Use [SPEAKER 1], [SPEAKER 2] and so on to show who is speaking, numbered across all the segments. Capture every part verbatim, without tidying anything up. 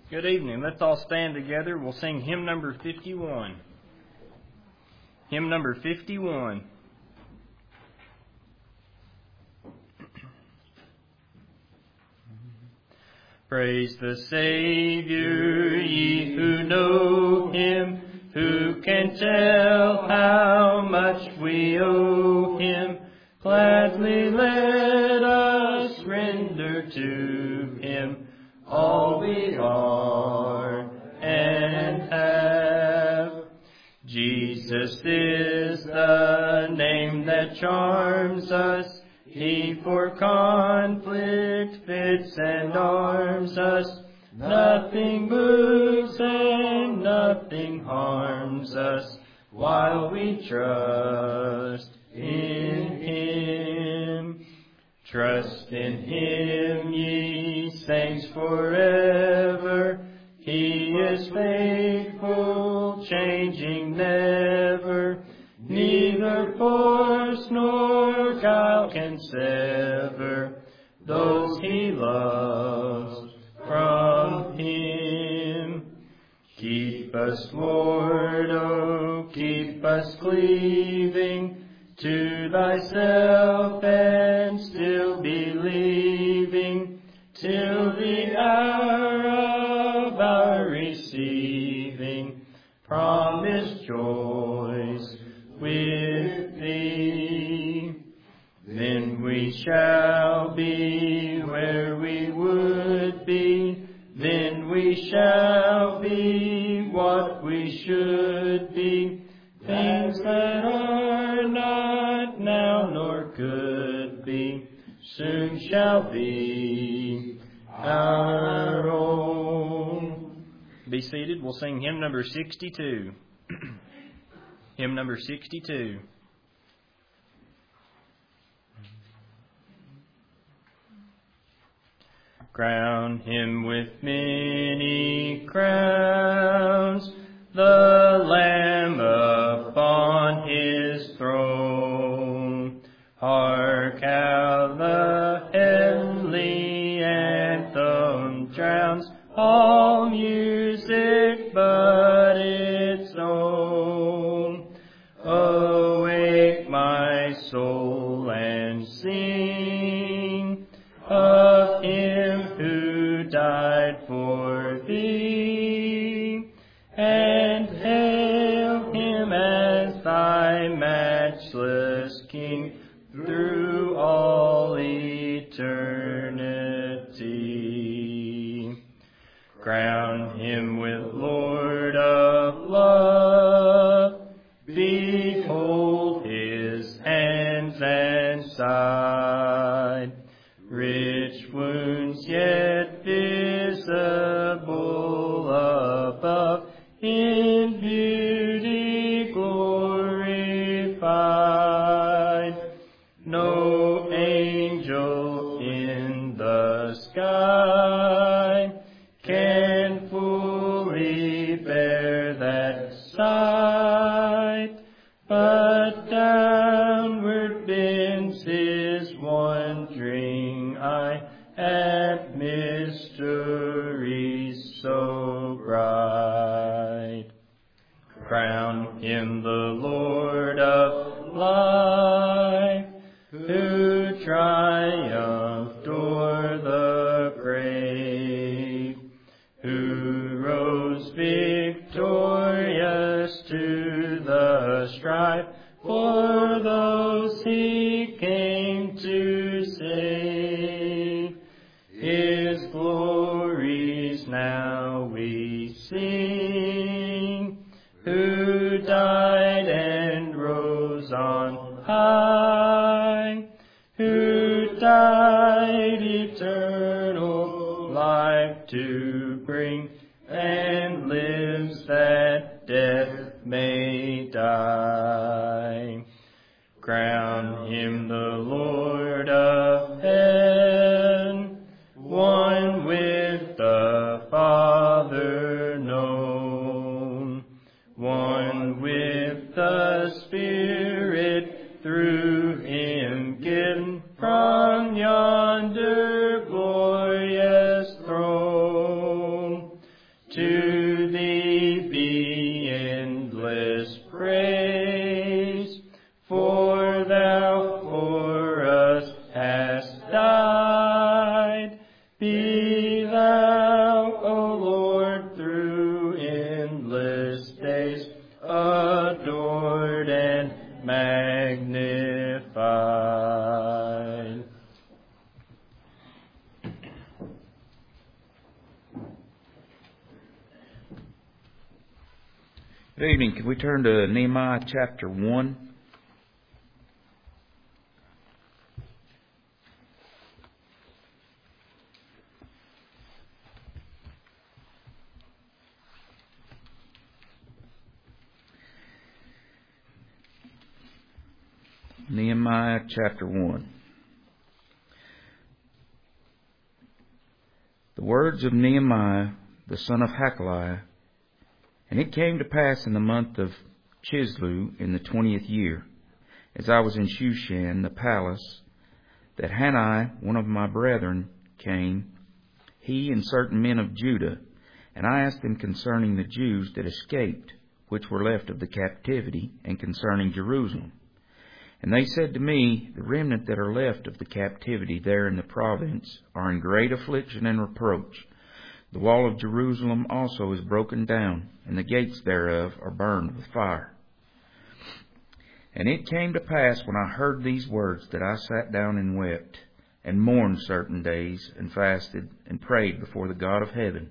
[SPEAKER 1] Good evening. Let's all stand together. We'll sing hymn number fifty-one. Hymn number fifty-one. Praise the Savior, ye who know Him, who can tell how much we owe Him. Gladly let us render to Him all we are and have. Jesus is the name that charms us. He for conflict fits and arms us. Nothing moves and nothing harms us while we trust in Him. Trust in Him, ye saints, forever. He is faithful, changing never. Neither force nor guile can sever those He loves from Him. Keep us, Lord, oh, keep us cleaving to Thyself and still believing, till the hour of our receiving promised joys with Thee. Then we shall be where we would be, then we shall be what we should be, things that are not now nor could be, soon shall be our own. Be seated. We'll sing hymn number sixty-two. Hymn number sixty-two. Crown Him with many crowns, the Lamb upon His throne. Hark how the heavenly anthem drowns all music but its own. Awake, my soul, and sing of Him who died for thee, and hail Him as thy matchless King through all eternity. Crown Him with Lord of love, behold His hands and side, rich wounds yet visible above, in beauty glorified. No angel in the sky can fully bear that sight, but downward bends His wondering eye at mysteries so bright. Crown Him the Lord of life, who triumphed o'er the grave, who rose victorious to the strife for those He came to save. His glories now we sing, who died and rose on high, who died eternal life to bring, and lives that death may die. Crown Him the Lord of heaven, one with the Father known, one with the Spirit through Him given from yonder glorious throne. Be thou, O Lord, through endless days, adored and magnified.
[SPEAKER 2] Good evening. Can we turn to Nehemiah chapter one? Nehemiah chapter one. The words of Nehemiah, the son of Hakaliah. And it came to pass in the month of Chislew in the twentieth year, as I was in Shushan, the palace, that Hanai, one of my brethren, came, he and certain men of Judah, and I asked them concerning the Jews that escaped, which were left of the captivity, and concerning Jerusalem. And they said to me, the remnant that are left of the captivity there in the province are in great affliction and reproach. The wall of Jerusalem also is broken down, and the gates thereof are burned with fire. And it came to pass when I heard these words that I sat down and wept, and mourned certain days, and fasted, and prayed before the God of heaven,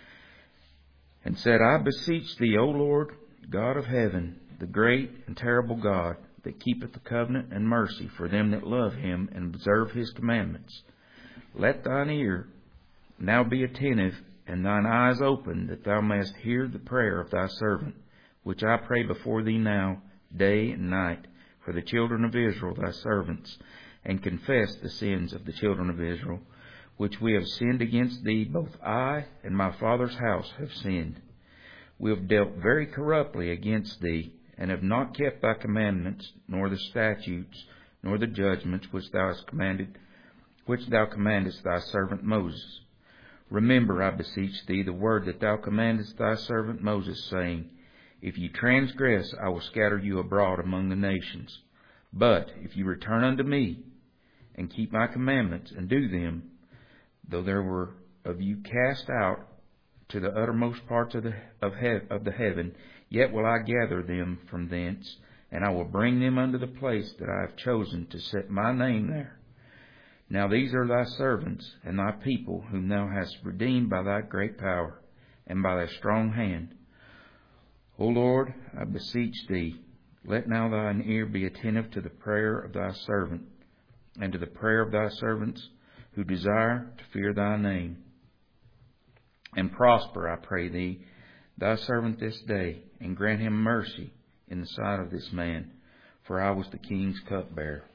[SPEAKER 2] and said, I beseech thee, O Lord, God of heaven, the great and terrible God, that keepeth the covenant and mercy for them that love him and observe his commandments. Let thine ear now be attentive, and thine eyes open, that thou mayest hear the prayer of thy servant, which I pray before thee now, day and night, for the children of Israel thy servants, and confess the sins of the children of Israel, which we have sinned against thee, both I and my father's house have sinned. We have dealt very corruptly against thee, and have not kept thy commandments, nor the statutes, nor the judgments which thou hast commanded, which thou commandest thy servant Moses. Remember, I beseech thee, the word that thou commandest thy servant Moses, saying, If ye transgress, I will scatter you abroad among the nations. But if you return unto me, and keep my commandments, and do them, though there were of you cast out to the uttermost parts of the of, he- of the heaven, yet will I gather them from thence, and I will bring them unto the place that I have chosen to set my name there. Now these are thy servants and thy people, whom thou hast redeemed by thy great power, and by thy strong hand. O Lord, I beseech thee, let now thine ear be attentive to the prayer of thy servant, and to the prayer of thy servants who desire to fear thy name. And prosper, I pray thee, thy servant this day, and grant him mercy in the sight of this man, for I was the king's cupbearer.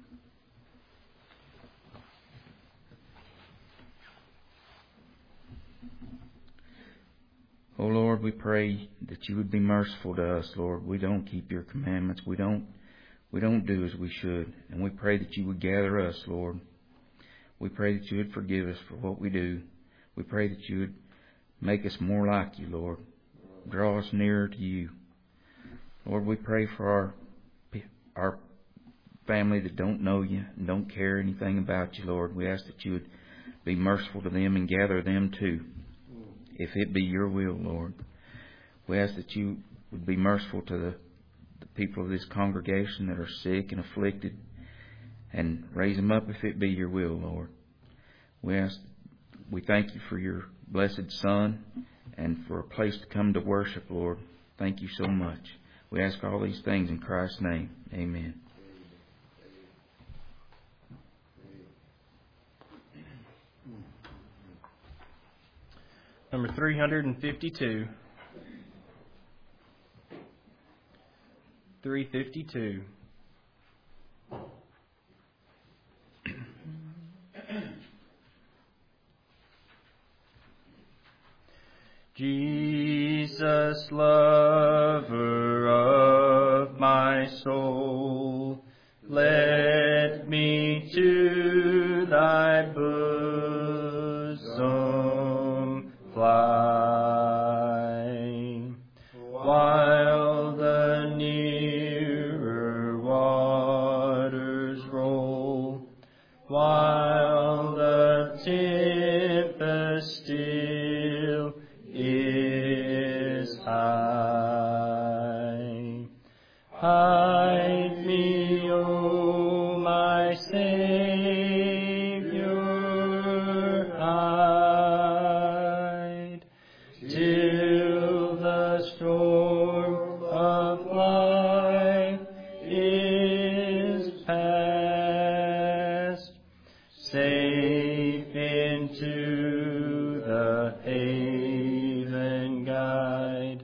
[SPEAKER 2] O Lord, we pray that you would be merciful to us, Lord. We don't keep your commandments. We don't we don't do as we should. And we pray that you would gather us, Lord. We pray that you would forgive us for what we do. We pray that you would make us more like you, Lord. Draw us nearer to you. Lord, we pray for our our family that don't know you and don't care anything about you, Lord. We ask that you would be merciful to them and gather them too, if it be your will, Lord. We ask that you would be merciful to the, the people of this congregation that are sick and afflicted, and raise them up if it be your will, Lord. We ask, we thank you for your blessed Son and for a place to come to worship, Lord. Thank you so much. We ask all these things in Christ's name. Amen.
[SPEAKER 1] Number three hundred fifty-two. three fifty-two. Jesus, lover of my soul, let me to thy bosom fly, while the nearer waters roll, while the tempest still is high. Hide me, O my Savior, hide, till the storm of life is past. Safe into the haven guide.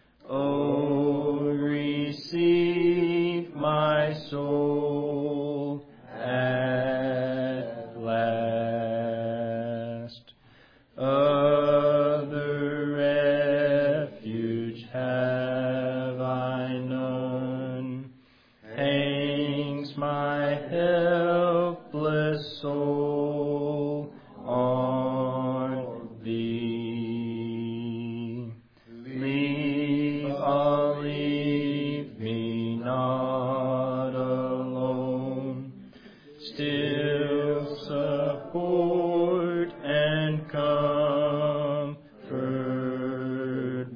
[SPEAKER 1] O receive my soul at last. Other refuge have I none. Hangs my helpless soul on thee. Leave, ah, leave me not alone. Still support and comfort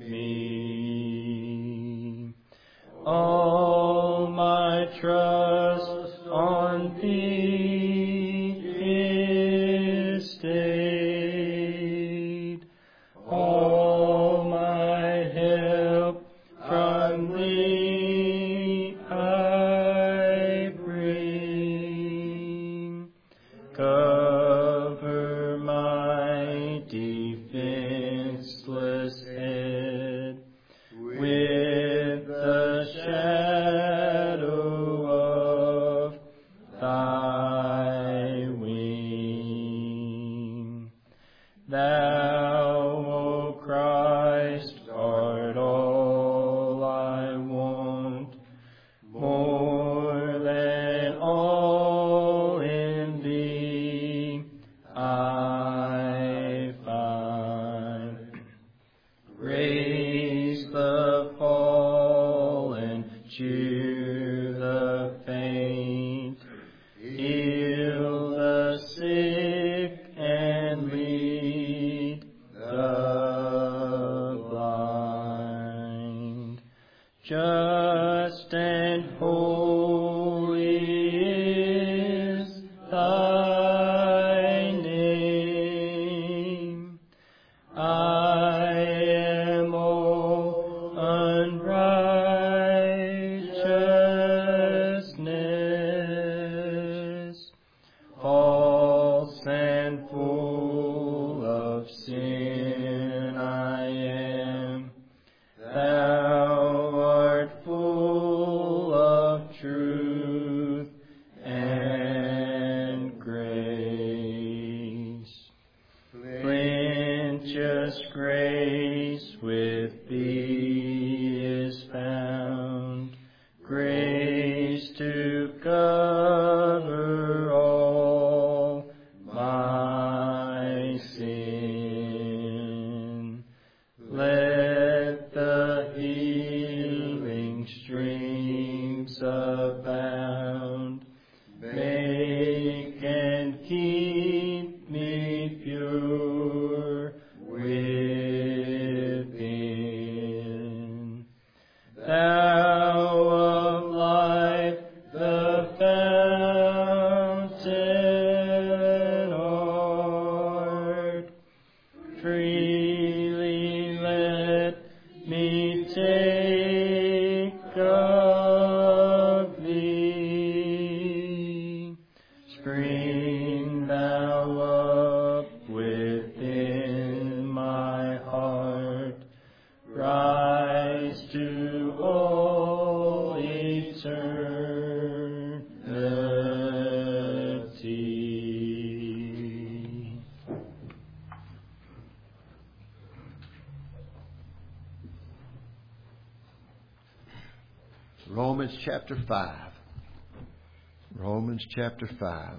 [SPEAKER 1] me. All my trust on thee is stayed. All my help from thee I bring. Cover my defenseless head with the shadow of thy wing. Thou, O Christ, art all I want, more than all in thee I find. Raise the fallen, cheer the faint, heal the sick, and lead the blind. Just and holy is thy name. I am all unrighteousness, false and full of sin I am. Thou art full of truth and grace. Plenteous grace with thee is found, grace to cover all my sin. Let the healing streams abound, make and keep me pure within. Thou of life, the fountain art, freely let me take of thee. Spring thou up within my heart, rise to all eternity.
[SPEAKER 3] Romans chapter five. Romans chapter five.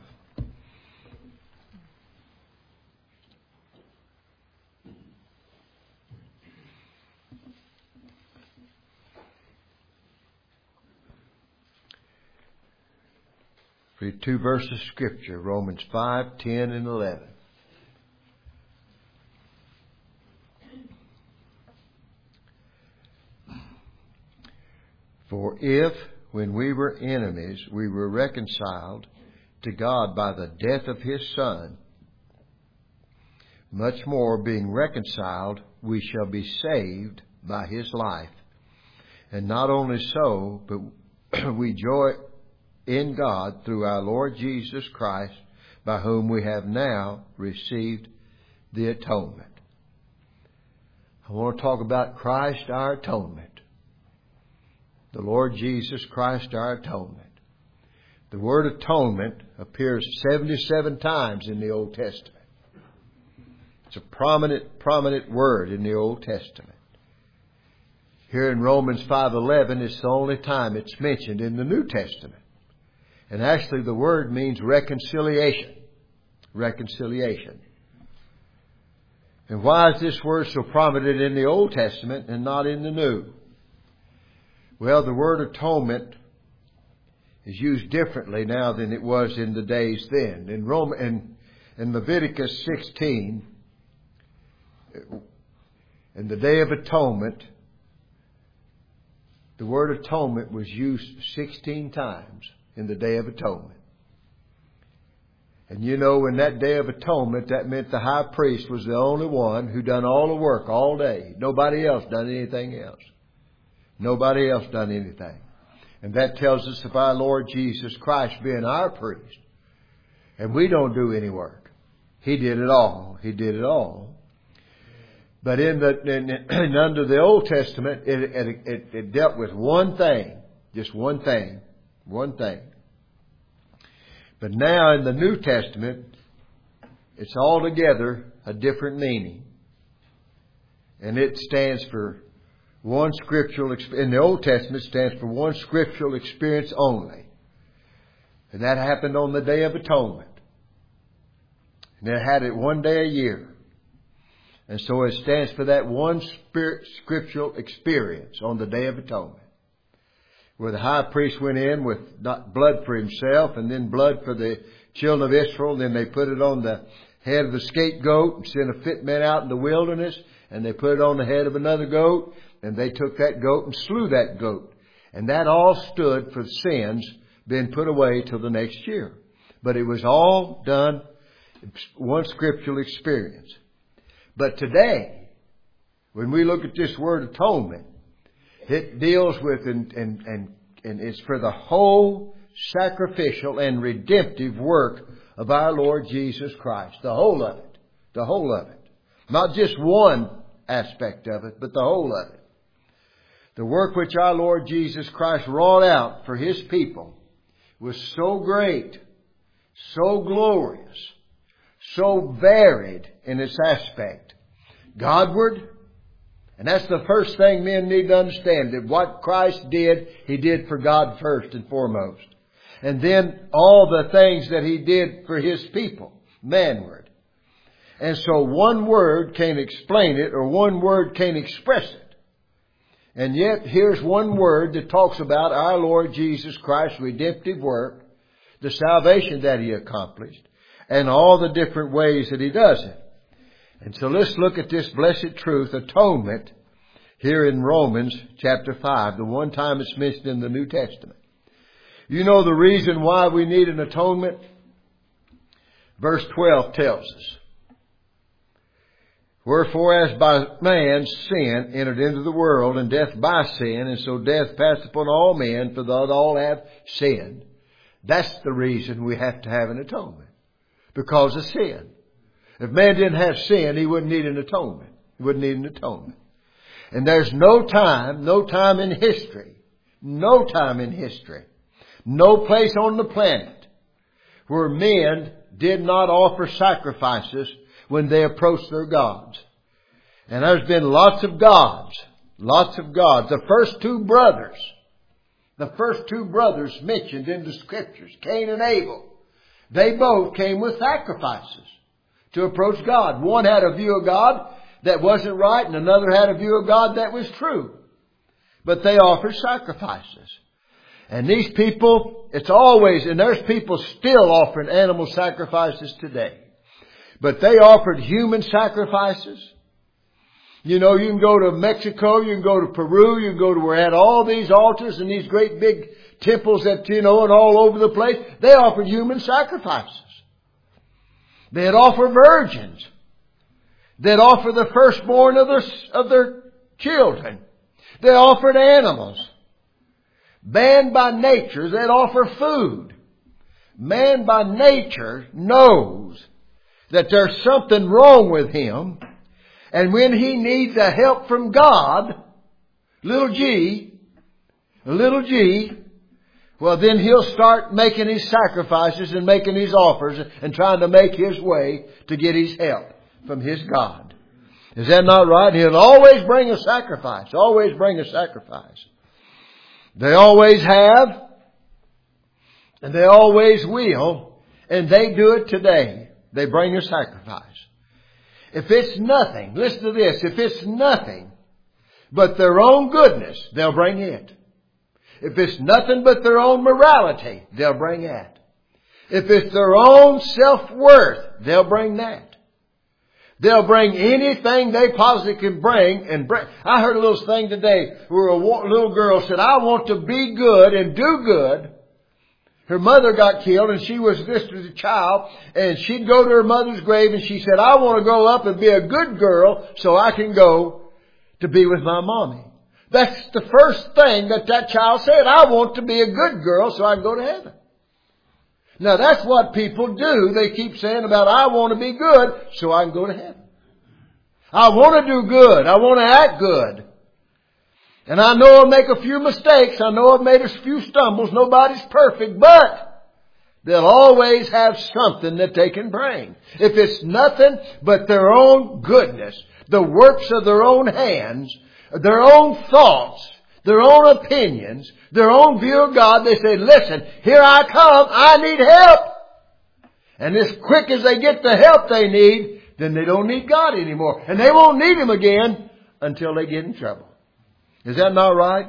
[SPEAKER 3] Read two verses of Scripture, Romans five, ten, and eleven. For if, when we were enemies, we were reconciled to God by the death of His Son, much more, being reconciled, we shall be saved by His life. And not only so, but we joy in God through our Lord Jesus Christ, by whom we have now received the atonement. I want to talk about Christ, our atonement. The Lord Jesus Christ, our atonement. The word atonement appears seventy-seven times in the Old Testament. It's a prominent, prominent word in the Old Testament. Here in Romans five eleven, it's the only time it's mentioned in the New Testament. And actually the word means reconciliation. Reconciliation. And why is this word so prominent in the Old Testament and not in the New? Well, the word atonement is used differently now than it was in the days then. In Rome, in, in Leviticus sixteen, in the Day of Atonement, the word atonement was used sixteen times in the Day of Atonement. And you know, in that Day of Atonement, that meant the high priest was the only one who done all the work all day. Nobody else done anything else. Nobody else done anything. And that tells us of our Lord Jesus Christ being our priest. And we don't do any work. He did it all. He did it all. But in the in, in, under the Old Testament, it, it, it, it dealt with one thing. Just one thing. One thing. But now in the New Testament, it's altogether a different meaning. And it stands for one scriptural, in the Old Testament, it stands for one scriptural experience only. And that happened on the Day of Atonement. And they had it one day a year. And so it stands for that one spirit, scriptural experience on the Day of Atonement, where the high priest went in with not blood for himself and then blood for the children of Israel. Then they put it on the head of the scapegoat and sent a fit man out in the wilderness, and they put it on the head of another goat, and they took that goat and slew that goat. And that all stood for sins being put away till the next year. But it was all done one scriptural experience. But today, when we look at this word atonement, it deals with and, and, and, and it's for the whole sacrificial and redemptive work of our Lord Jesus Christ. The whole of it. The whole of it. Not just one aspect of it, but the whole of it. The work which our Lord Jesus Christ wrought out for His people was so great, so glorious, so varied in its aspect. Godward, and that's the first thing men need to understand, that what Christ did, He did for God first and foremost. And then all the things that He did for His people, manward. And so one word can't explain it, or one word can't express it. And yet here's one word that talks about our Lord Jesus Christ's redemptive work, the salvation that He accomplished, and all the different ways that He does it. And so let's look at this blessed truth, atonement, here in Romans chapter five, the one time it's mentioned in the New Testament. You know the reason why we need an atonement? Verse twelve tells us, wherefore as by man sin entered into the world, and death by sin, and so death passed upon all men, for that all have sinned. That's the reason we have to have an atonement. Because of sin. If man didn't have sin, he wouldn't need an atonement. He wouldn't need an atonement. And there's no time, no time in history, no time in history, no place on the planet where men did not offer sacrifices when they approached their gods. And there's been lots of gods, lots of gods. The first two brothers, the first two brothers mentioned in the Scriptures, Cain and Abel, they both came with sacrifices to approach God. One had a view of God that wasn't right, and another had a view of God that was true. But they offered sacrifices. And these people, it's always, and there's people still offering animal sacrifices today. But they offered human sacrifices. You know, you can go to Mexico, you can go to Peru, you can go to where it had all these altars and these great big temples that, you know, and all over the place. They offered human sacrifices. They'd offer virgins. They'd offer the firstborn of their, of their children. They offered animals. Man by nature, they'd offer food. Man by nature knows that there's something wrong with him. And when he needs a help from God, little g, little g, well then he'll start making his sacrifices and making his offers and trying to make his way to get his help from his God. Is that not right? He'll always bring a sacrifice. Always bring a sacrifice. They always have. And they always will. And they do it today. They bring a sacrifice. If it's nothing, listen to this. If it's nothing but their own goodness, they'll bring it. If it's nothing but their own morality, they'll bring that. If it's their own self-worth, they'll bring that. They'll bring anything they possibly can bring and bring. I heard a little thing today where a little girl said, I want to be good and do good. Her mother got killed and she was just as a child, and she'd go to her mother's grave and she said, I want to grow up and be a good girl so I can go to be with my mommy. That's the first thing that that child said. I want to be a good girl so I can go to heaven. Now that's what people do. They keep saying about, I want to be good so I can go to heaven. I want to do good. I want to act good. And I know I'll make a few mistakes. I know I've made a few stumbles. Nobody's perfect, but they'll always have something that they can bring. If it's nothing but their own goodness, the works of their own hands, their own thoughts, their own opinions, their own view of God, they say, listen, here I come. I need help. And as quick as they get the help they need, then they don't need God anymore. And they won't need Him again until they get in trouble. Is that not right?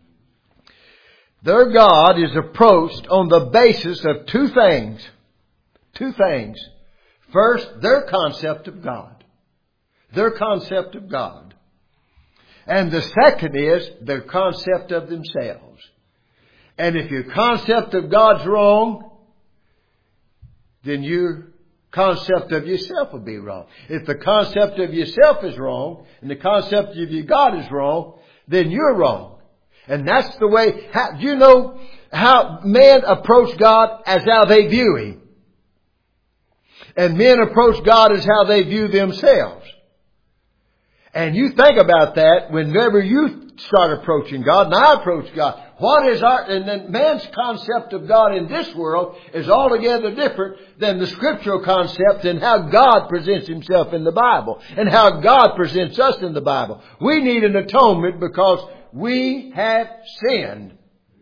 [SPEAKER 3] Their God is approached on the basis of two things. Two things. First, their concept of God. Their concept of God. And the second is their concept of themselves. And if your concept of God's wrong, then your concept of yourself will be wrong. If the concept of yourself is wrong and the concept of your God is wrong, then you're wrong. And that's the way, how, do you know how men approach God as how they view Him? And men approach God as how they view themselves. And you think about that whenever you start approaching God, and I approach God. What is our, and then man's concept of God in this world is altogether different than the scriptural concept and how God presents Himself in the Bible and how God presents us in the Bible. We need an atonement because we have sinned.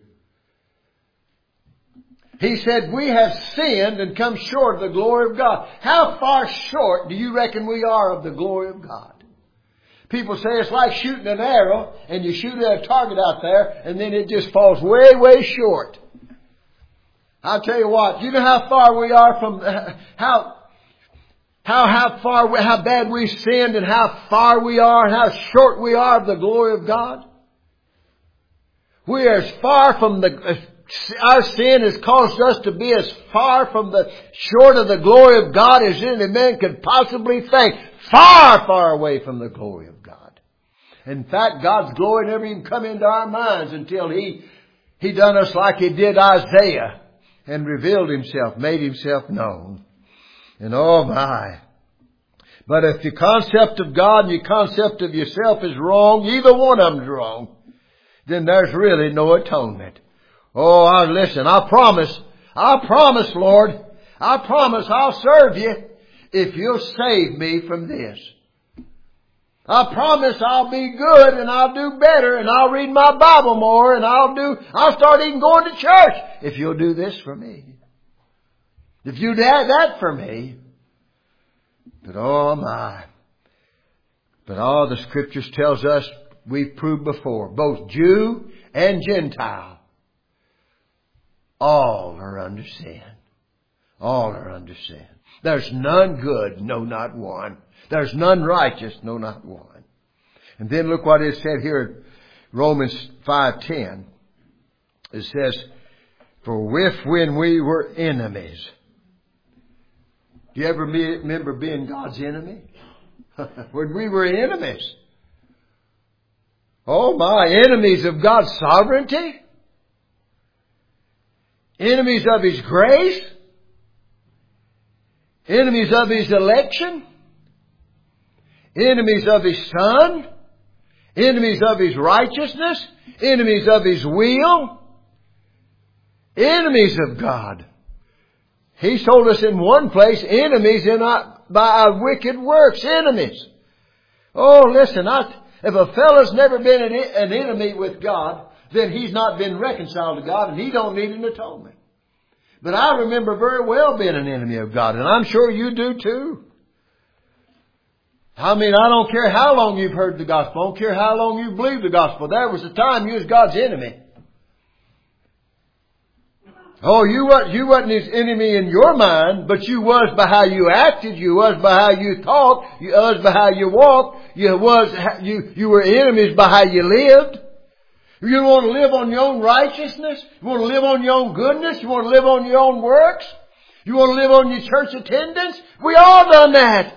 [SPEAKER 3] He said we have sinned and come short of the glory of God. How far short do you reckon we are of the glory of God? People say it's like shooting an arrow and you shoot at a target out there and then it just falls way, way short. I'll tell you what, you know how far we are from, how, how, how far, how bad we've sinned and how far we are and how short we are of the glory of God? We are as far from the, our sin has caused us to be as far from the, short of the glory of God as any man could possibly think. Far, far away from the glory of God. In fact, God's glory never even come into our minds until He, He done us like He did Isaiah and revealed Himself, made Himself known. And oh my. But if your concept of God and your concept of yourself is wrong, either one of them's wrong, then there's really no atonement. Oh, I, listen, I promise, I promise, Lord, I promise I'll serve You if You'll save me from this. I promise I'll be good and I'll do better and I'll read my Bible more and I'll do, I'll start even going to church if You'll do this for me. If You do that for me. But oh my. But all the scriptures tells us, we've proved before, both Jew and Gentile, all are under sin. All are under sin. There's none good, no, not one. There's none righteous, no, not one. And then look what it said here in Romans five ten. It says, for if when we were enemies. Do you ever remember being God's enemy? When we were enemies. Oh my, enemies of God's sovereignty? Enemies of His grace? Enemies of His election? Enemies of His Son? Enemies of His righteousness? Enemies of His will? Enemies of God. He's told us in one place, enemies in our, by our wicked works. Enemies. Oh, listen, I, if a fellow's never been an, an enemy with God, then he's not been reconciled to God and he don't need an atonement. But I remember very well being an enemy of God, and I'm sure you do too. I mean, I don't care how long you've heard the gospel. I don't care how long you've believed the gospel. There was a time you was God's enemy. Oh, you wasn't, you wasn't His enemy in your mind, but you was by how you acted, you was by how you thought, you was by how you walked, you was, you, you were enemies by how you lived. You don't want to live on your own righteousness? You want to live on your own goodness? You want to live on your own works? You want to live on your church attendance? We all done that.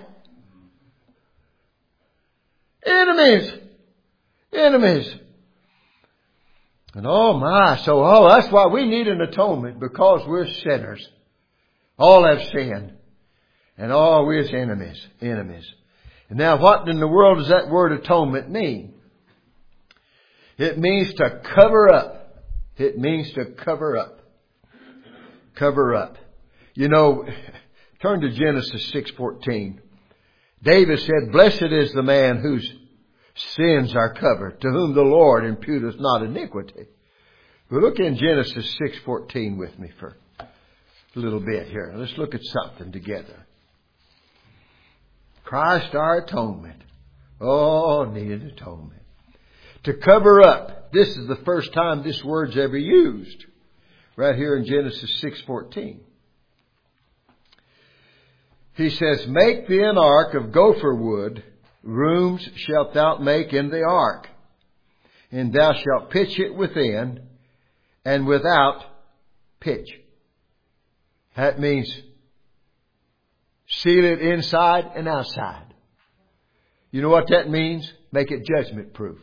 [SPEAKER 3] Enemies. Enemies. And oh my, so oh, that's why we need an atonement, because we're sinners. All have sinned. And all we're enemies. Enemies. And now what in the world does that word atonement mean? It means to cover up. It means to cover up. Cover up. You know, turn to Genesis six fourteen. David said, blessed is the man whose sins are covered, to whom the Lord imputeth not iniquity. But look in Genesis six fourteen with me for a little bit here. Let's look at something together. Christ our atonement. Oh, needed atonement. To cover up. This is the first time this word's ever used. Right here in Genesis six fourteen. He says, make thee an ark of gopher wood. Rooms shalt thou make in the ark. And thou shalt pitch it within and without pitch. That means seal it inside and outside. You know what that means? Make it judgment proof.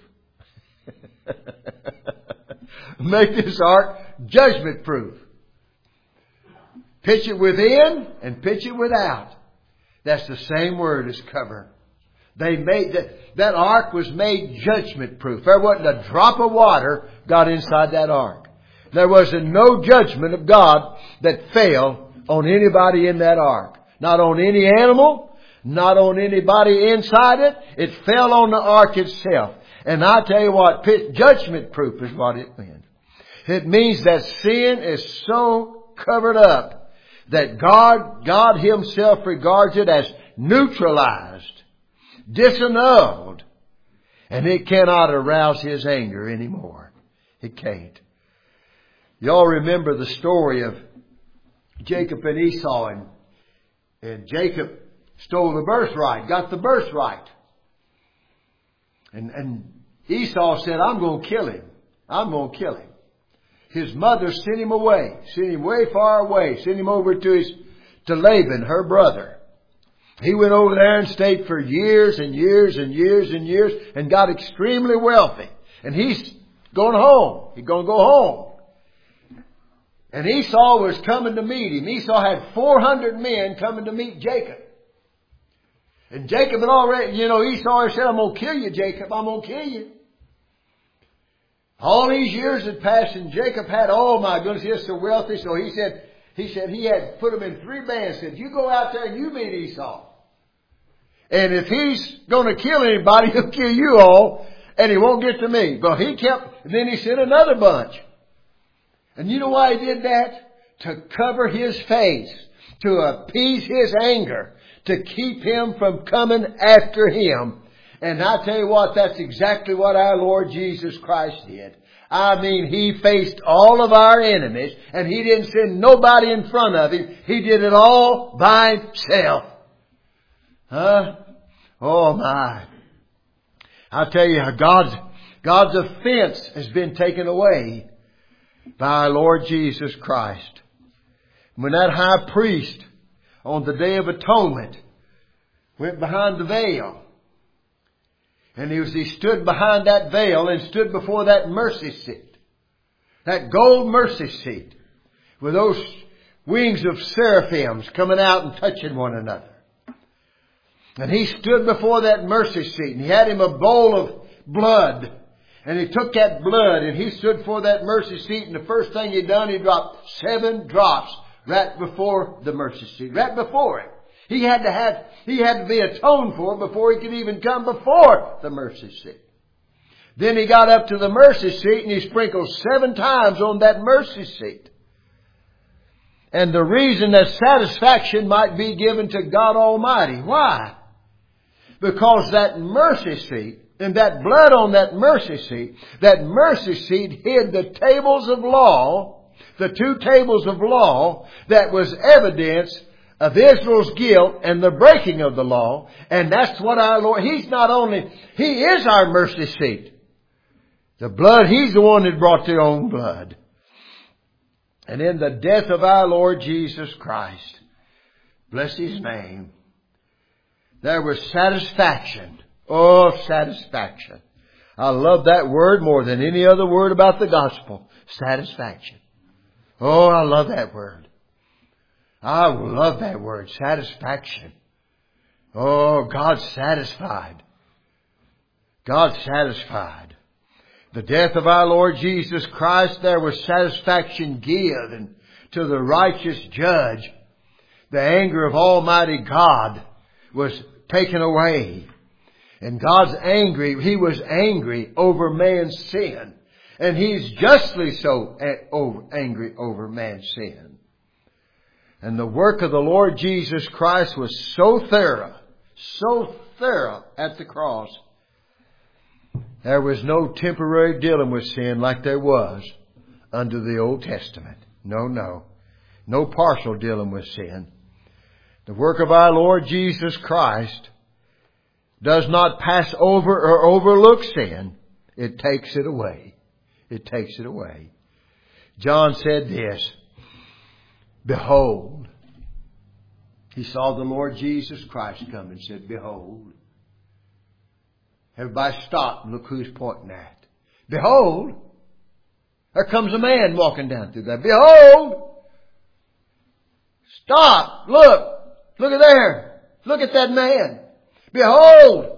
[SPEAKER 3] Make this ark judgment proof. Pitch it within and pitch it without. That's the same word as cover. They made that, that ark was made judgment proof. There wasn't a drop of water got inside that ark. There was no judgment of God that fell on anybody in that ark. Not on any animal, not on anybody inside it. It fell on the ark itself. And I tell you what, judgment proof is what it means. It means that sin is so covered up that God, God Himself regards it as neutralized, disannulled, and it cannot arouse His anger anymore. It can't. Y'all remember the story of Jacob and Esau, and, and Jacob stole the birthright, got the birthright. And, and Esau said, I'm going to kill him. I'm going to kill him. His mother sent him away, sent him way far away, sent him over to his, to Laban, her brother. He went over there and stayed for years and years and years and years and got extremely wealthy. And he's going home. He's going to go home. And Esau was coming to meet him. Esau had four hundred men coming to meet Jacob. And Jacob had already, you know, Esau said, I'm going to kill you, Jacob. I'm going to kill you. All these years had passed and Jacob had, oh my goodness, he's so wealthy. So he said, he said he had put them in three bands. Said, you go out there and you meet Esau. And if he's going to kill anybody, he'll kill you all. And he won't get to me. But he kept, and then he sent another bunch. And you know why he did that? To cover his face. To appease his anger. To keep him from coming after him. And I tell you what, that's exactly what our Lord Jesus Christ did. I mean, He faced all of our enemies and He didn't send nobody in front of Him. He did it all by Himself. Huh? Oh my. I tell you, God's, God's offense has been taken away by our Lord Jesus Christ. When that high priest on the Day of Atonement went behind the veil, and he was, he stood behind that veil and stood before that mercy seat, that gold mercy seat, with those wings of seraphims coming out and touching one another. And he stood before that mercy seat, and he had him a bowl of blood. And he took that blood, and he stood before that mercy seat, and the first thing he done, he dropped seven drops right before the mercy seat, right before it. He had to have, he had to be atoned for before he could even come before the mercy seat. Then he got up to the mercy seat, and he sprinkled seven times on that mercy seat. And the reason that satisfaction might be given to God Almighty. Why? Because that mercy seat and that blood on that mercy seat, that mercy seat hid the tables of law, the two tables of law that was evidence of Israel's guilt and the breaking of the law. And that's what our Lord, He's not only, He is our mercy seat. The blood, He's the one that brought their own blood. And in the death of our Lord Jesus Christ, bless His name, there was satisfaction. Oh, satisfaction. I love that word more than any other word about the gospel. Satisfaction. Oh, I love that word. I love that word. Satisfaction. Oh, God's satisfied. God's satisfied. The death of our Lord Jesus Christ, there was satisfaction given to the righteous judge. The anger of Almighty God was taken away. And God's angry, He was angry over man's sin. And He's justly so angry over man's sin. And the work of the Lord Jesus Christ was so thorough, so thorough at the cross. There was no temporary dealing with sin like there was under the Old Testament. No, no. No partial dealing with sin. The work of our Lord Jesus Christ does not pass over or overlook sin. It takes it away. It takes it away. John said this, behold. He saw the Lord Jesus Christ come and said, behold. Everybody stopped and look who's pointing at. Behold. There comes a man walking down through there. Behold. Stop. Look. Look at there. Look at that man. Behold.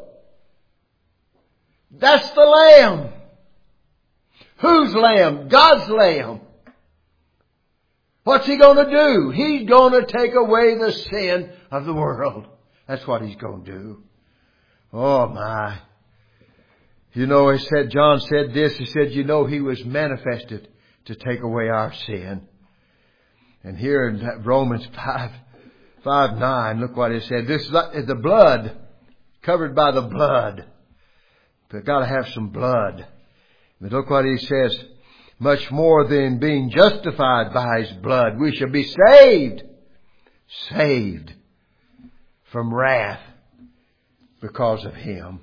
[SPEAKER 3] That's the Lamb. Whose Lamb? God's Lamb. What's He going to do? He's going to take away the sin of the world. That's what He's going to do. Oh my. You know, he said, John said this, he said, you know, He was manifested to take away our sin. And here in Romans five, five, nine, look what it said. This is the blood, covered by the blood. But got to have some blood. But look what he says. Much more than being justified by His blood, we shall be saved. Saved from wrath because of Him.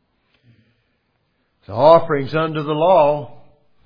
[SPEAKER 3] The offerings under the law,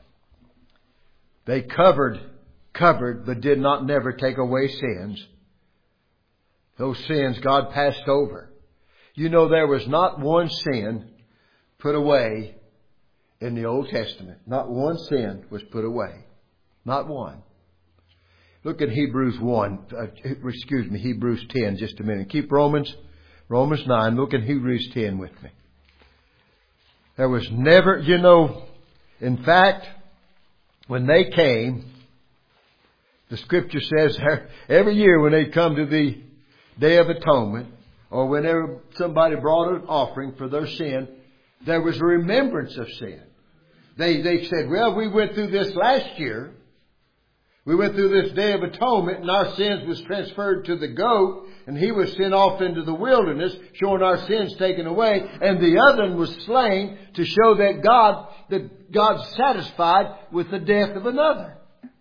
[SPEAKER 3] they covered, covered, but did not never take away sins. Those sins God passed over. You know, there was not one sin put away in the Old Testament. Not one sin was put away. Not one. Look at Hebrews one, uh, excuse me, Hebrews ten, just a minute. Keep Romans, Romans nine. Look at Hebrews ten with me. There was never, you know, in fact, when they came, the Scripture says every year when they come to the Day of Atonement, or whenever somebody brought an offering for their sin, there was a remembrance of sin. They, they said, well, we went through this last year. We went through this Day of Atonement and our sins was transferred to the goat and he was sent off into the wilderness, showing our sins taken away. And the other one was slain to show that God, that God's satisfied with the death of another.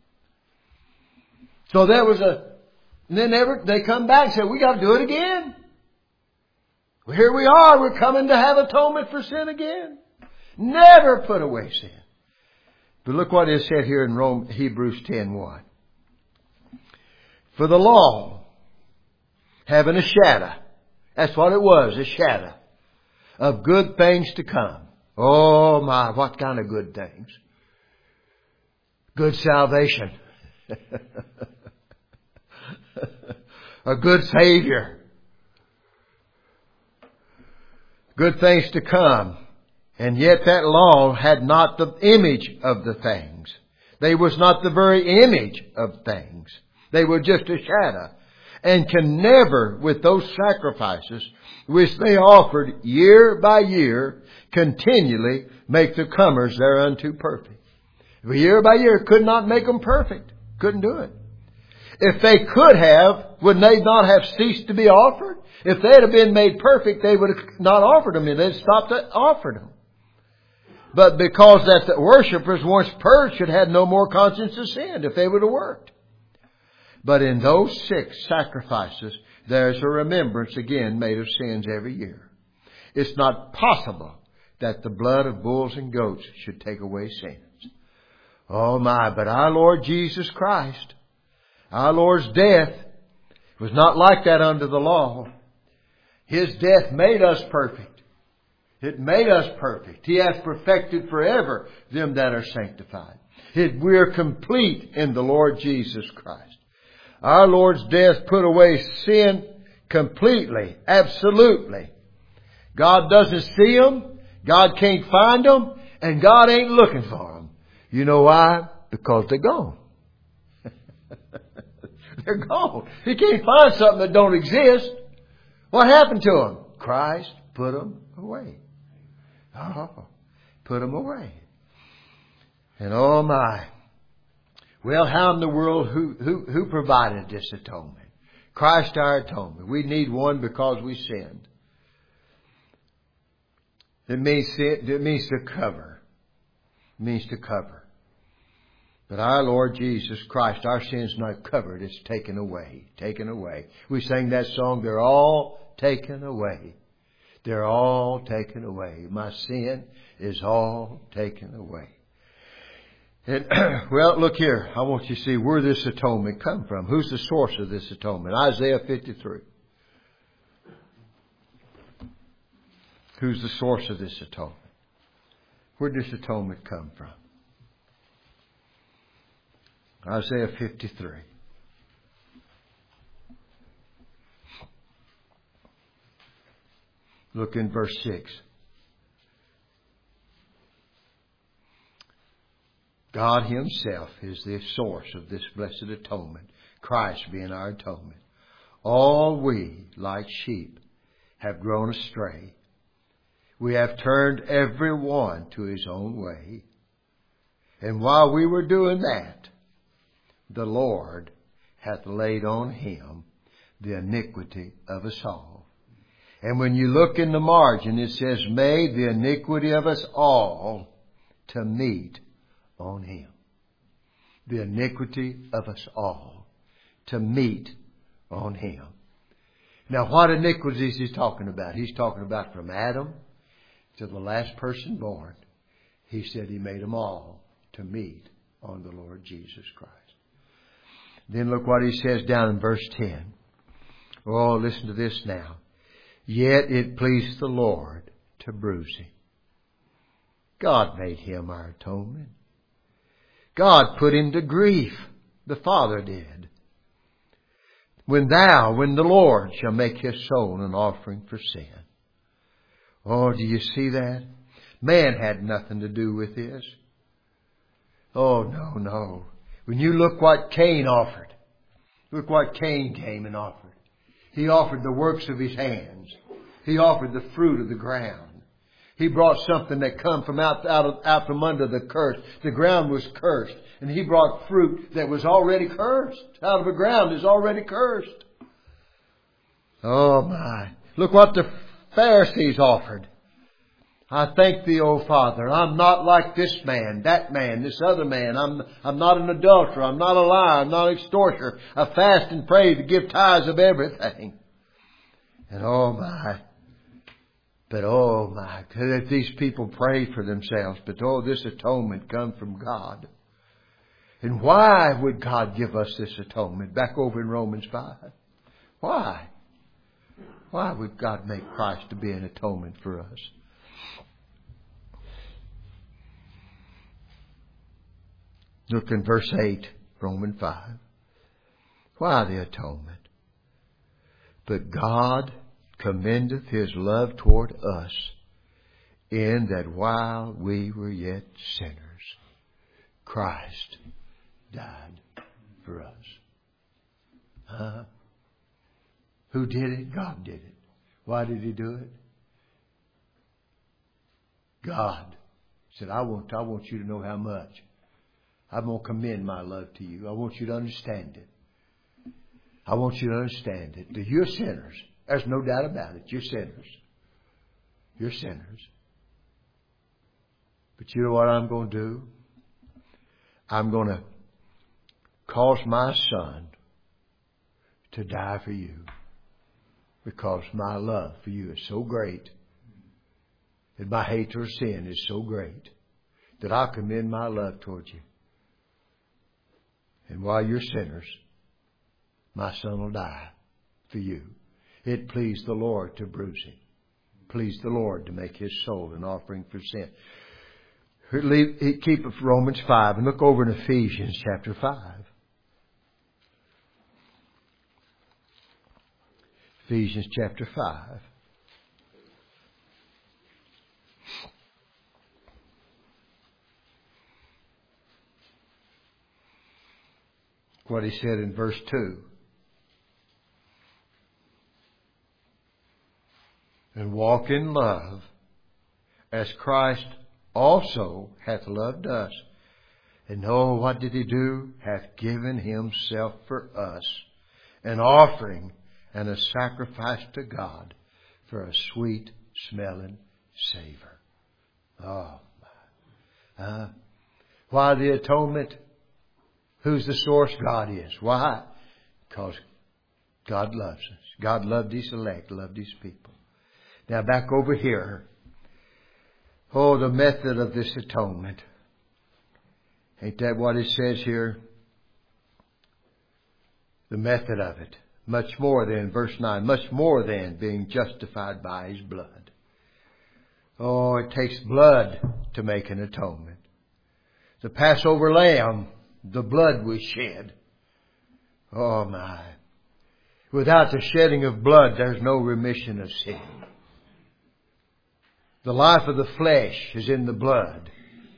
[SPEAKER 3] So there was a, and then ever, they come back and say, we got to do it again. Well, here we are. We're coming to have atonement for sin again. Never put away sin. But look what is said here in Rome, Hebrews ten one. For the law, having a shadow, that's what it was, a shadow of good things to come. Oh my, what kind of good things? Good salvation. A good Savior. Good things to come. And yet that law had not the image of the things. They was not the very image of things. They were just a shadow. And can never, with those sacrifices, which they offered year by year, continually make the comers thereunto perfect. Year by year could not make them perfect. Couldn't do it. If they could have, would they not have ceased to be offered? If they had been made perfect, they would have not offered them, and they'd stopped offering them. But because that the worshippers, once purged, had had no more conscience of sin if they would have worked. But in those six sacrifices, there's a remembrance again made of sins every year. It's not possible that the blood of bulls and goats should take away sins. Oh my, but our Lord Jesus Christ, our Lord's death was not like that under the law. His death made us perfect. It made us perfect. He hath perfected forever them that are sanctified. It, we're complete in the Lord Jesus Christ. Our Lord's death put away sin completely, absolutely. God doesn't see them. God can't find them. And God ain't looking for them. You know why? Because they're gone. They're gone. He can't find something that don't exist. What happened to them? Christ put them away. Oh, put them away. And oh my. Well, how in the world, who, who, who provided this atonement? Christ our atonement. We need one because we sinned. It means, it means to cover. It means to cover. But our Lord Jesus Christ, our sins not covered, it's taken away. Taken away. We sang that song, they're all taken away. They're all taken away. My sin is all taken away. And, well, look here. I want you to see where this atonement come from. Who's the source of this atonement? Isaiah fifty-three. Who's the source of this atonement? Where did this atonement come from? Isaiah fifty-three. Look in verse six. God Himself is the source of this blessed atonement, Christ being our atonement. All we, like sheep, have grown astray. We have turned every one to his own way. And while we were doing that, the Lord hath laid on Him the iniquity of us all. And when you look in the margin, it says, made the iniquity of us all to meet on Him. The iniquity of us all to meet on Him. Now, what iniquities is He talking about? He's talking about from Adam to the last person born. He said He made them all to meet on the Lord Jesus Christ. Then look what He says down in verse ten. Oh, listen to this now. Yet it pleased the Lord to bruise Him. God made Him our atonement. God put Him to grief. The Father did. When thou, when the Lord shall make His soul an offering for sin. Oh, do you see that? Man had nothing to do with this. Oh, no, no. When you look what Cain offered. Look what Cain came and offered. He offered the works of his hands. He offered the fruit of the ground. He brought something that come from out, out, of, out from under the curse. The ground was cursed. And he brought fruit that was already cursed. Out of the ground is already cursed. Oh my. Look what the Pharisees offered. I thank Thee, O Father, I'm not like this man, that man, this other man. I'm, I'm not an adulterer. I'm not a liar. I'm not an extortioner. I fast and pray to give tithes of everything. And oh my. But oh my, that these people pray for themselves. But oh, this atonement comes from God. And why would God give us this atonement? Back over in Romans five. Why? Why would God make Christ to be an atonement for us? Look in verse eight, Romans five. Why the atonement? But God commendeth His love toward us, in that while we were yet sinners, Christ died for us. Huh? Who did it? God did it. Why did He do it? God said, I want, I want you to know how much. I'm going to commend my love to you. I want you to understand it. I want you to understand it. That you're sinners. There's no doubt about it. You're sinners. You're sinners. But you know what I'm going to do? I'm going to cause my Son to die for you. Because my love for you is so great. And my hatred of sin is so great. That I'll commend my love towards you. And while you're sinners, my Son will die for you. It pleased the Lord to bruise Him. Pleased the Lord to make His soul an offering for sin. Keep Romans five and look over in Ephesians chapter five. Ephesians chapter five. What he said in verse two. And walk in love, as Christ also hath loved us. And oh, what did He do? Hath given Himself for us, an offering and a sacrifice to God for a sweet smelling savor. Oh, my. Uh, why the atonement? Who's the source? God is. Why? Because God loves us. God loved His elect, loved His people. Now back over here. Oh, the method of this atonement. Ain't that what it says here? The method of it. Much more than, verse nine, much more than being justified by His blood. Oh, it takes blood to make an atonement. The Passover lamb, the blood was shed. Oh my. Without the shedding of blood, there's no remission of sin. The life of the flesh is in the blood.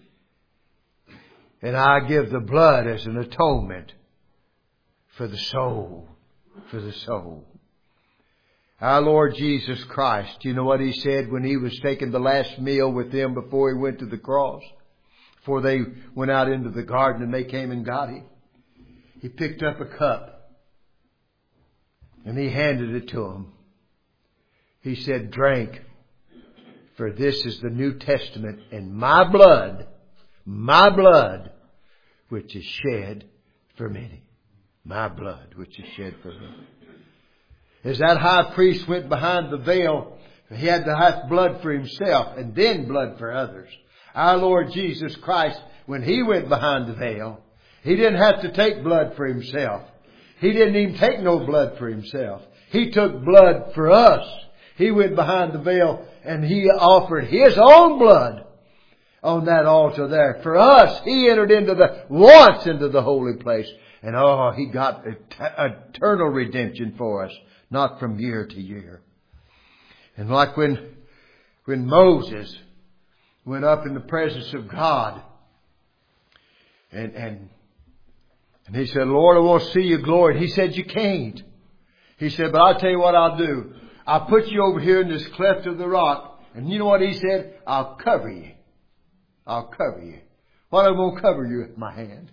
[SPEAKER 3] And I give the blood as an atonement for the soul. For the soul. Our Lord Jesus Christ, you know what He said when He was taking the last meal with them before He went to the cross? Before they went out into the garden and they came and got Him. He picked up a cup and He handed it to them. He said, drink, for this is the New Testament in my blood, my blood, which is shed for many. My blood, which is shed for many. As that high priest went behind the veil, he had to have blood for himself and then blood for others. Our Lord Jesus Christ, when He went behind the veil, He didn't have to take blood for Himself. He didn't even take no blood for Himself. He took blood for us. He went behind the veil and He offered His own blood on that altar there. For us, He entered into the, once into the holy place. And oh, He got eternal redemption for us, not from year to year. And like when, when Moses went up in the presence of God and, and, and he said, Lord, I want to see your glory. And He said, you can't. He said, but I'll tell you what I'll do. I'll put you over here in this cleft of the rock. And you know what He said? I'll cover you. I'll cover you. What am I going to cover you with? My hand.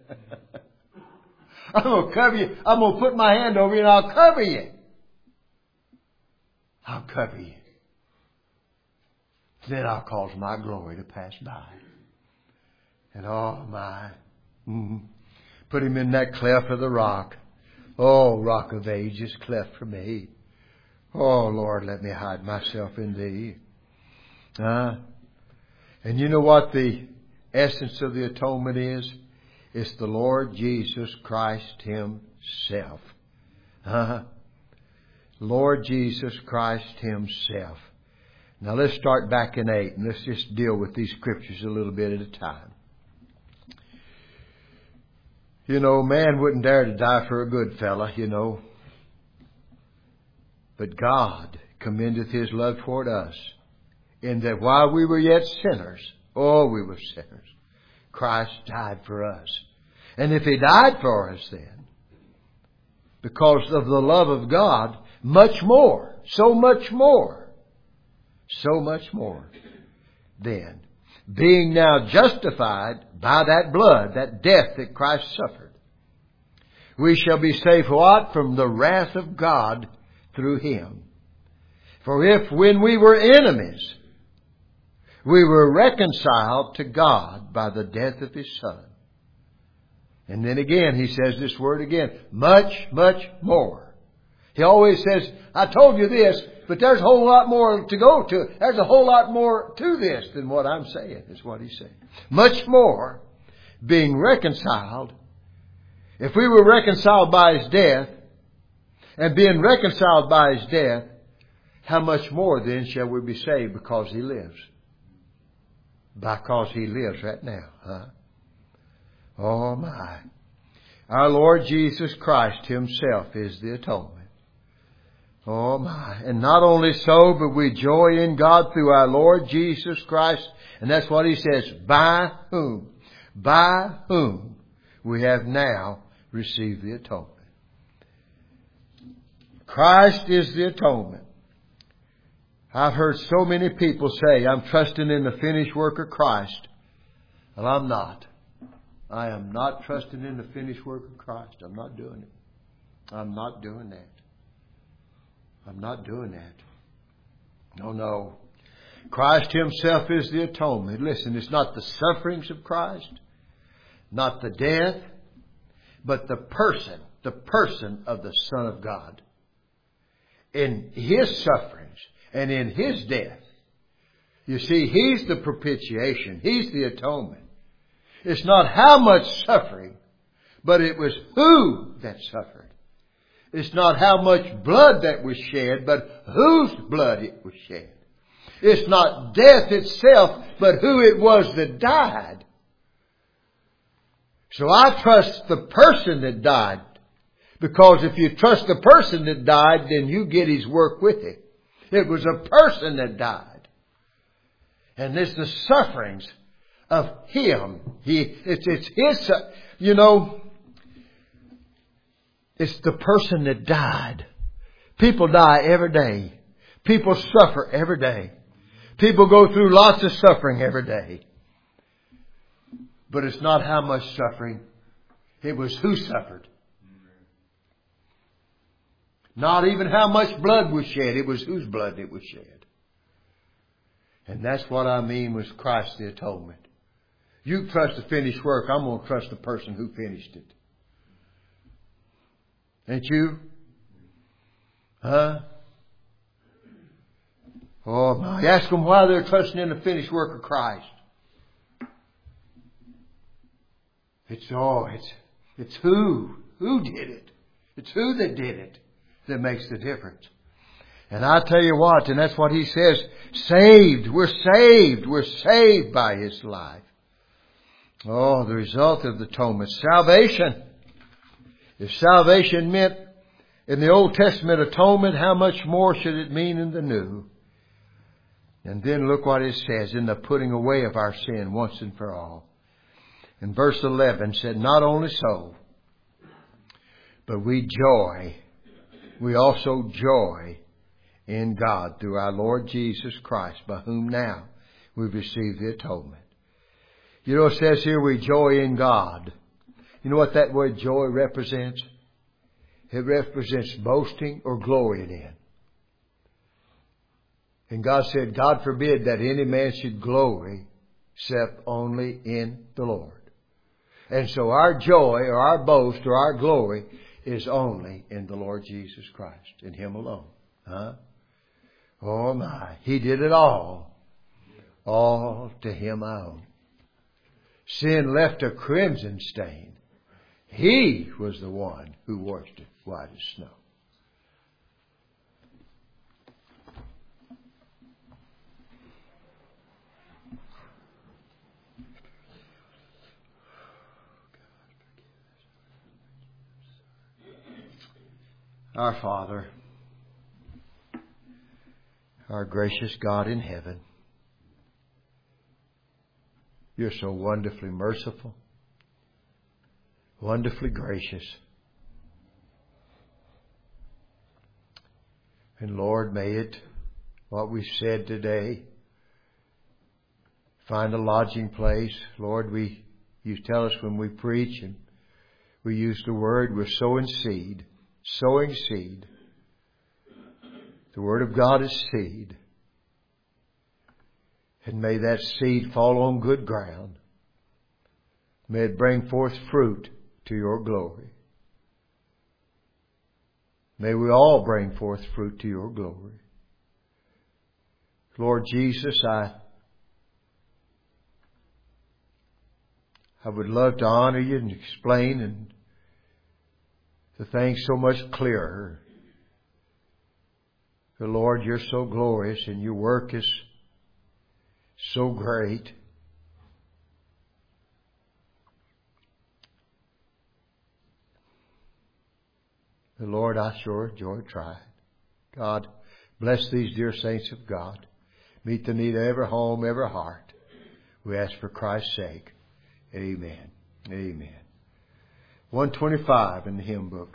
[SPEAKER 3] I'm going to cover you. I'm going to put my hand over you and I'll cover you. I'll cover you. Then I'll cause my glory to pass by. And oh my. Mm, put Him in that cleft of the rock. Oh, rock of ages, cleft for me. Oh, Lord, let me hide myself in Thee. Uh, and you know what the essence of the atonement is? It's the Lord Jesus Christ Himself. Uh, Lord Jesus Christ Himself. Now let's start back in eight and let's just deal with these scriptures a little bit at a time. You know, man wouldn't dare to die for a good fella, you know. But God commendeth His love toward us, in that while we were yet sinners, oh, we were sinners, Christ died for us. And if He died for us then, because of the love of God, much more, so much more, so much more, then, being now justified by that blood, that death that Christ suffered, we shall be saved what? From the wrath of God through Him. For if when we were enemies, we were reconciled to God by the death of His Son. And then again, He says this word again, much, much more. He always says, I told you this, but there's a whole lot more to go to. There's a whole lot more to this than what I'm saying, is what He's saying. Much more, being reconciled. If we were reconciled by His death, and being reconciled by His death, how much more then shall we be saved because He lives? Because He lives right now, huh? Oh my. Our Lord Jesus Christ Himself is the atonement. Oh my. And not only so, but we joy in God through our Lord Jesus Christ. And that's what He says, by whom? By whom we have now received the atonement. Christ is the atonement. I've heard so many people say, I'm trusting in the finished work of Christ. Well, I'm not. I am not trusting in the finished work of Christ. I'm not doing it. I'm not doing that. I'm not doing that. No, no. Christ Himself is the atonement. Listen, it's not the sufferings of Christ, not the death, but the person, the person of the Son of God. In His sufferings and in His death. You see, He's the propitiation. He's the atonement. It's not how much suffering, but it was who that suffered. It's not how much blood that was shed, but whose blood it was shed. It's not death itself, but who it was that died. So I trust the person that died. Because if you trust the person that died, then you get His work with it. It was a person that died. And it's the sufferings of Him. He, it's, it's His, you know, it's the person that died. People die every day. People suffer every day. People go through lots of suffering every day. But it's not how much suffering. It was who suffered. Not even how much blood was shed. It was whose blood it was shed. And that's what I mean with Christ the atonement. You trust the finished work. I'm going to trust the person who finished it. Ain't you? Huh? Oh my. Ask them why they're trusting in the finished work of Christ. It's, oh, it's, it's who. Who did it. It's who that did it that makes the difference. And I tell you what, and that's what He says, saved. We're saved. We're saved by His life. Oh, the result of the atonement. Salvation. If salvation meant in the Old Testament atonement, how much more should it mean in the New? And then look what it says, in the putting away of our sin once and for all. In verse eleven said, not only so, but we joy. We also joy in God through our Lord Jesus Christ, by whom now we've received the atonement. You know, it says here we joy in God. You know what that word joy represents? It represents boasting or glorying in. And God said, God forbid that any man should glory except only in the Lord. And so our joy or our boast or our glory is only in the Lord Jesus Christ, in Him alone. Huh? Oh my, He did it all. All to Him I owe. Sin left a crimson stain. He was the one who washed it white as snow. Our Father, our gracious God in heaven, You're so wonderfully merciful, wonderfully gracious. And Lord, may it, what we've said today, find a lodging place. Lord, we, You tell us when we preach and we use the word, we're sowing seed. Sowing seed. The Word of God is seed. And may that seed fall on good ground. May it bring forth fruit to Your glory. May we all bring forth fruit to Your glory. Lord Jesus, I, I would love to honor You and explain and the things so much clearer. But Lord, You're so glorious and Your work is so great. But Lord, I sure enjoy trying. God, bless these dear saints of God. Meet the need of every home, every heart. We ask for Christ's sake. Amen. Amen. one twenty-five in the hymn book.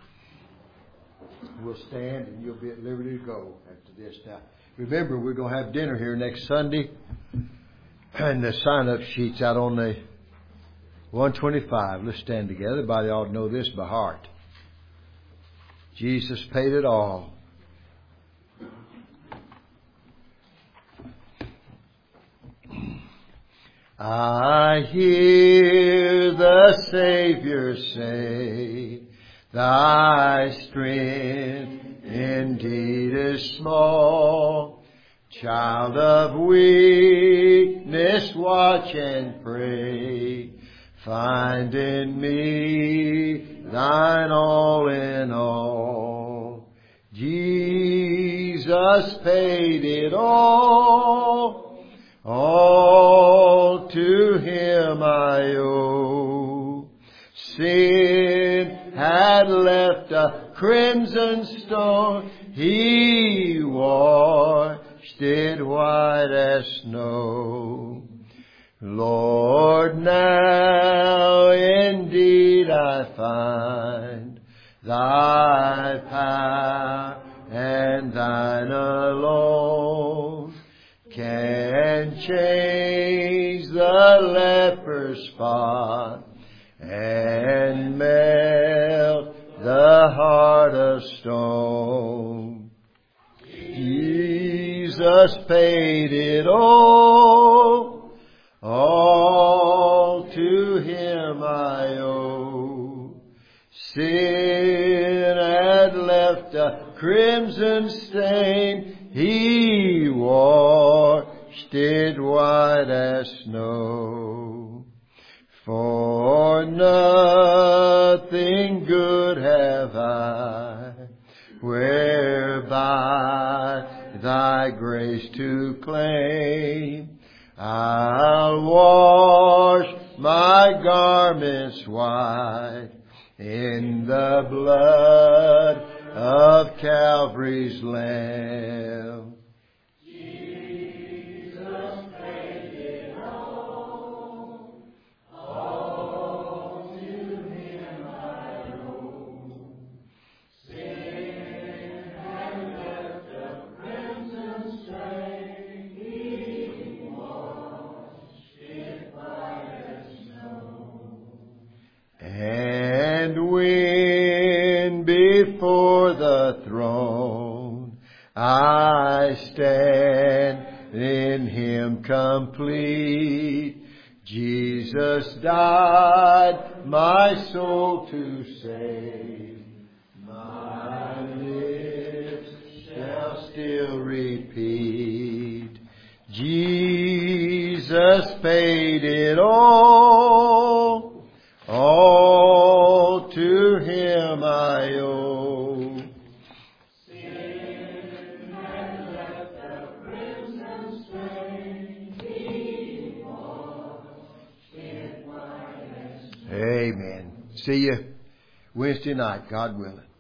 [SPEAKER 3] We'll stand and you'll be at liberty to go after this. Now, remember, we're going to have dinner here next Sunday. And the sign-up sheet's out on the one twenty-five. Let's stand together. Everybody ought to know this by heart. Jesus paid it all. I hear the Savior say, Thy strength indeed is small. Child of weakness, watch and pray. Find in me Thine all in all. Jesus paid it all. All to Him I owe. Sin had left a crimson stone. He washed it white as snow. Lord, now indeed I find Thy power and Thine alone can change the leper's spot and melt the heart of stone. Jesus paid it all, all to Him I owe. Sin had left a crimson stain. He washed it white as snow. For nothing good have I, whereby Thy grace to claim. I'll wash my garments white in the blood of Calvary's Lamb. Jesus paid it all, all to Him I owe. Sin had left a crimson stain. He washed it white as snow. And when before the throne I stand in Him complete, Jesus died my soul to save. My lips shall still repeat. Jesus paid it all, all to Him I owe.
[SPEAKER 4] Sin had left the crimson stain, He washed it white as snow.
[SPEAKER 3] Amen. See you Wednesday night, God willing.